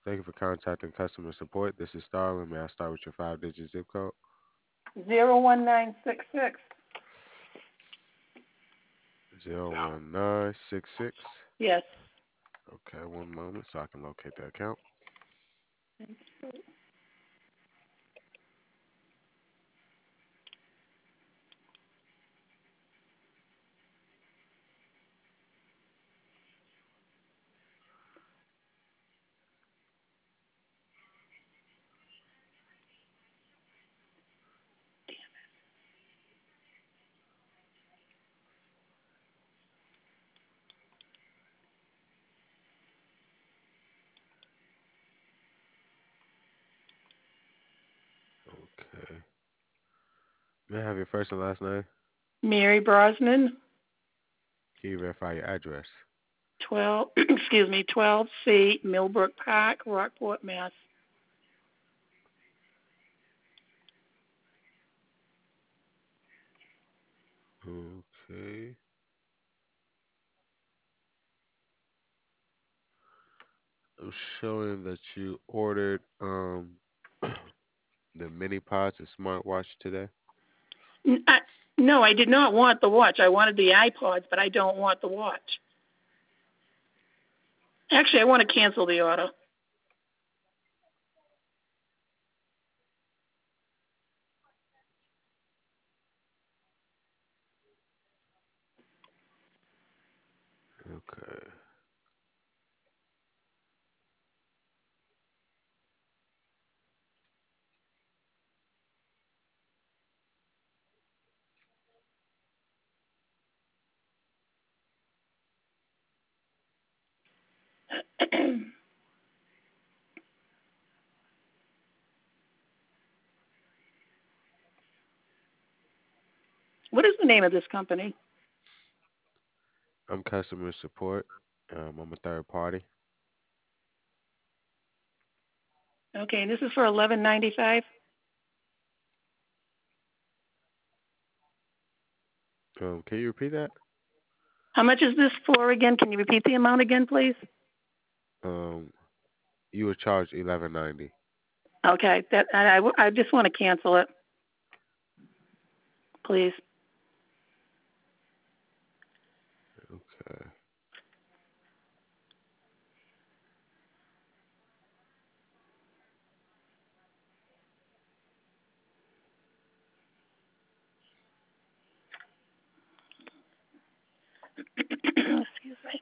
Thank you for contacting customer support. This is Starlin. May I start with your five-digit zip code? 01966. 01966. Yes. Okay, one moment so I can locate the account. Okay. May I have your first and last name? Mary Brosnan, Can you verify your address? 12, excuse me, 12C Millbrook Park, Rockport, Mass. Okay. I'm showing that you ordered the mini pods, the smartwatch today. No, I did not want the watch. I wanted the iPods, but I don't want the watch. Actually, I want to cancel the order. Okay. What is the name of this company? I'm customer support. I'm a third party. Okay, and this is for $11.95. Can you repeat that? How much is this for again? Can you repeat the amount again, please? Um, you were charged 11.90. Okay, I just want to cancel it, please. Okay. Excuse me.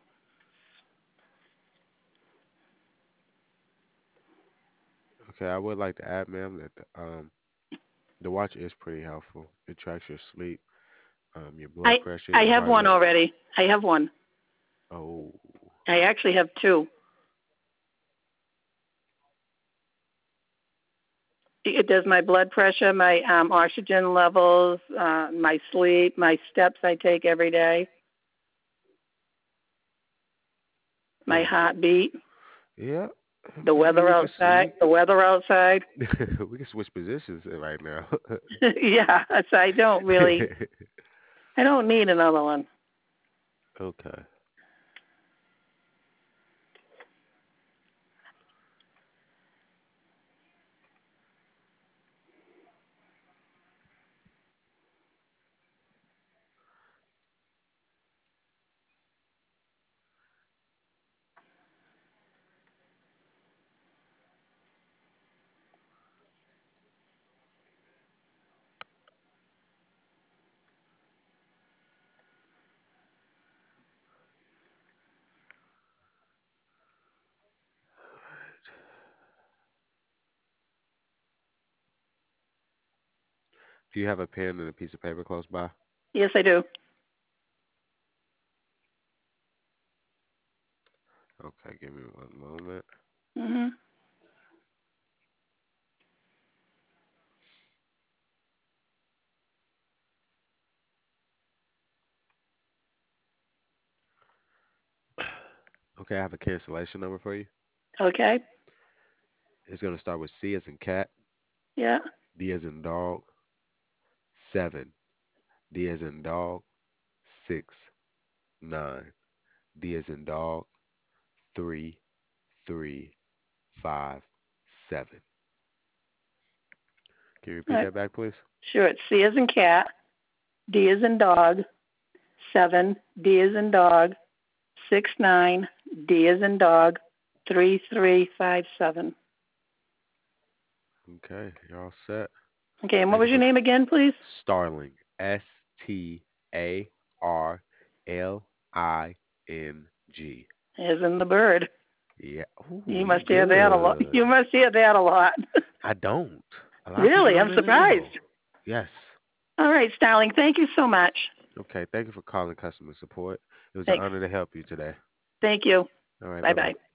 Okay. I would like to add, ma'am, that the watch is pretty helpful. It tracks your sleep, your blood I pressure, I your have heart one rate. already. I have one. Oh. I actually have two. It does my blood pressure, my oxygen levels, my sleep, my steps I take every day, my Oh. heartbeat, Yeah. the Maybe weather we could outside. we The weather outside. we can switch positions right now. Yeah, so I don't really. I don't need another one. Okay. Do you have a pen and a piece of paper close by? Yes, I do. Okay, give me one moment. Mhm. Okay, I have a cancellation number for you. Okay. It's gonna start with C as in cat, Yeah. D as in dog, 7, D as in dog, 6, 9, D as in dog, 3, 3, Can you repeat Uh, that back, please? sure, it's C as in cat, D as in dog, 7, D as in dog, 69, D as in dog, 3357. Okay, you're all set. Okay, and what Thank you was your for name again, please? Starling. Starling. As in the bird. Yeah. Ooh, You you must hear that a lot. good. You must hear that a lot. I don't. A lot of people Really, I'm don't even know. surprised. Yes. All right, Starling, thank you so much. Okay. Thank you for calling customer support. It was an Thanks. honor to help you today. Thank you. All right. Bye Bye bye. bye.